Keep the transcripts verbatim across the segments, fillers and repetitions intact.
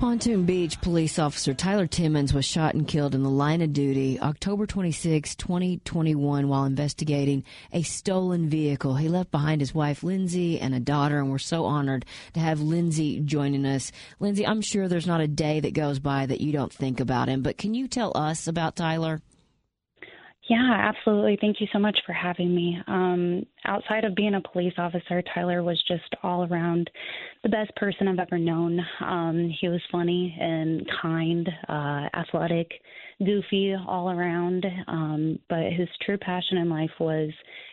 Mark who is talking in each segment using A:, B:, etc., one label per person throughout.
A: Pontoon Beach police officer Tyler Timmons was shot and killed in the line of duty October twenty-sixth, twenty twenty-one, while investigating a stolen vehicle. He left behind his wife, Lindsay, and a daughter, and we're so honored to have Lindsay joining us. Lindsay, I'm sure there's not a day that goes by that you don't think about him, but can you tell us about Tyler?
B: Yeah, absolutely. Thank you so much for having me. Um, outside of being a police officer, Tyler was just all around the best person I've ever known. Um, he was funny and kind, uh, athletic, goofy all around. Um, but his true passion in life was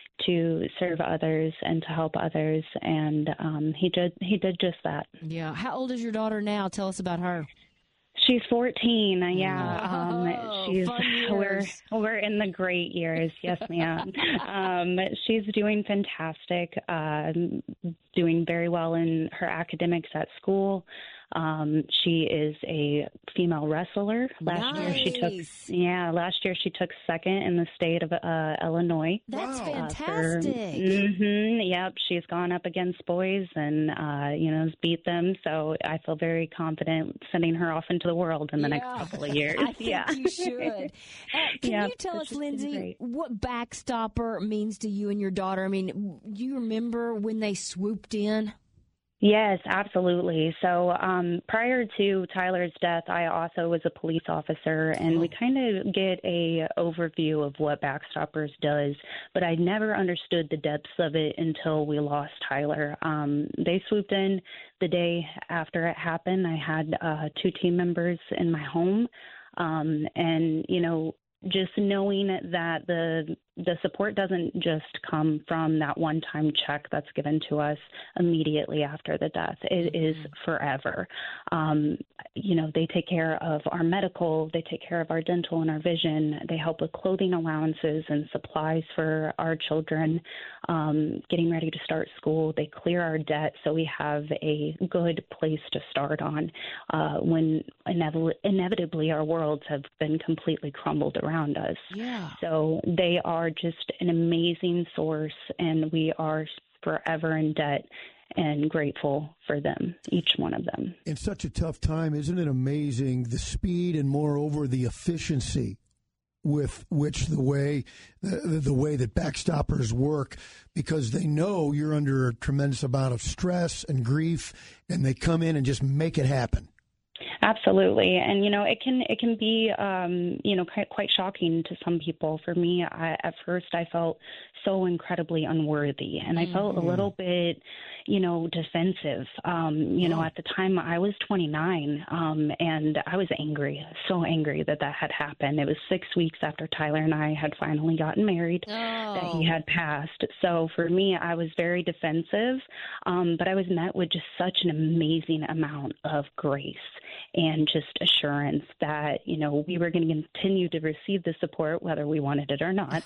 B: to serve others and to help others. And um, he did he did just that.
A: Yeah. How old is your daughter now? Tell us about her.
B: She's fourteen. Yeah, um,
A: oh,
B: she's
A: fun
B: we're
A: years.
B: we're in the great years. Yes, ma'am. um, she's doing fantastic. Uh, doing very well in her academics at school. Um, she is a female wrestler. Last
A: nice.
B: year she took yeah. Last year she took second in the state of uh, Illinois.
A: That's
B: uh,
A: fantastic.
B: for, mm-hmm, yep, she's gone up against boys and uh, you know beat them. So I feel very confident sending her off into the world in the
A: yeah.
B: next couple of years.
A: I think
B: yeah,
A: you should. Uh, can
B: yep,
A: you tell us,
B: just
A: Lindsay, what Backstopper means to you and your daughter? I mean, do you remember when they swooped in?
B: Yes, absolutely. So um, prior to Tyler's death, I also was a police officer, and we kind of get a overview of what Backstoppers does, but I never understood the depths of it until we lost Tyler. Um, they swooped in the day after it happened. I had uh, two team members in my home, um, and, you know, just knowing that the the support doesn't just come from that one-time check that's given to us immediately after the death. It mm-hmm. is forever. Um, you know, they take care of our medical, they take care of our dental and our vision. They help with clothing allowances and supplies for our children, um, getting ready to start school. They clear our debt so we have a good place to start on uh, when inev- inevitably our worlds have been completely crumbled around us.
A: Yeah.
B: So they are just an amazing source, and we are forever in debt and grateful for them, each one of them.
C: In such a tough time, isn't it amazing the speed and moreover the efficiency with which the way the, the way that Backstoppers work, because they know you're under a tremendous amount of stress and grief, and they come in and just make it happen.
B: Absolutely. And, you know, it can it can be, um, you know, quite, quite shocking to some people. For me, I, at first I felt so incredibly unworthy, and I felt mm-hmm. a little bit, you know, defensive. Um, you oh. know, at the time I was twenty-nine, um, and I was angry, so angry that that had happened. It was six weeks after Tyler and I had finally gotten married oh. that he had passed. So for me, I was very defensive, um, but I was met with just such an amazing amount of grace and just assurance that, you know, we were going to continue to receive the support whether we wanted it or not.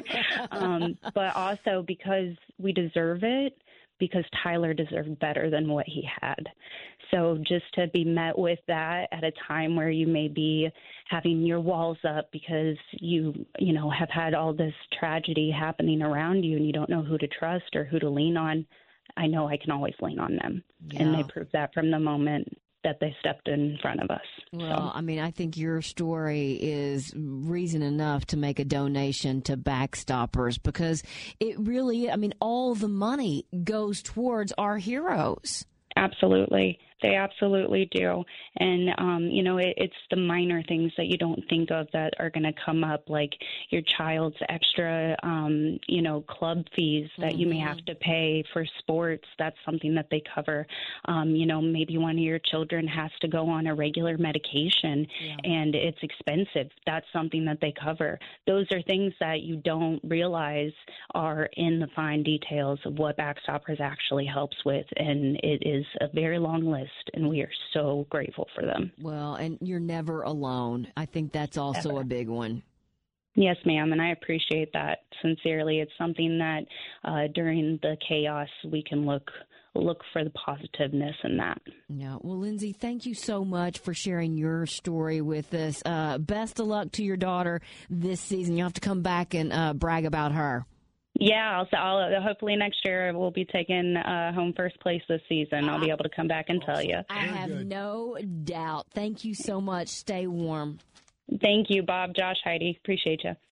B: um, but also because we deserve it, because Tyler deserved better than what he had. So just to be met with that at a time where you may be having your walls up because you, you know, have had all this tragedy happening around you and you don't know who to trust or who to lean on, I know I can always lean on them. Yeah. And they proved that from the moment that they stepped in front of us.
A: Well,
B: so.
A: I mean, I think your story is reason enough to make a donation to Backstoppers, because it really, I mean, all the money goes towards our heroes.
B: Absolutely. They absolutely do. And, um, you know, it, it's the minor things that you don't think of that are going to come up, like your child's extra, um, you know, club fees that mm-hmm. you may have to pay for sports. That's something that they cover. Um, you know, maybe one of your children has to go on a regular medication yeah. and it's expensive. That's something that they cover. Those are things that you don't realize are in the fine details of what Backstoppers actually helps with. And it is a very long list, and we are so grateful for them.
A: Well, and you're never alone. I think that's also Ever. a big one.
B: Yes, ma'am, and I appreciate that sincerely. It's something that uh, during the chaos we can look look for the positiveness in that.
A: Yeah. Well, Lindsay, thank you so much for sharing your story with us. Uh, best of luck to your daughter this season. You'll have to come back and uh, brag about her.
B: Yeah, I'll, I'll hopefully next year we'll be taking uh, home first place this season. I'll be able to come back and tell you.
A: I have
C: good.
A: no doubt. Thank you so much. Stay warm.
B: Thank you, Bob, Josh, Heidi. Appreciate you.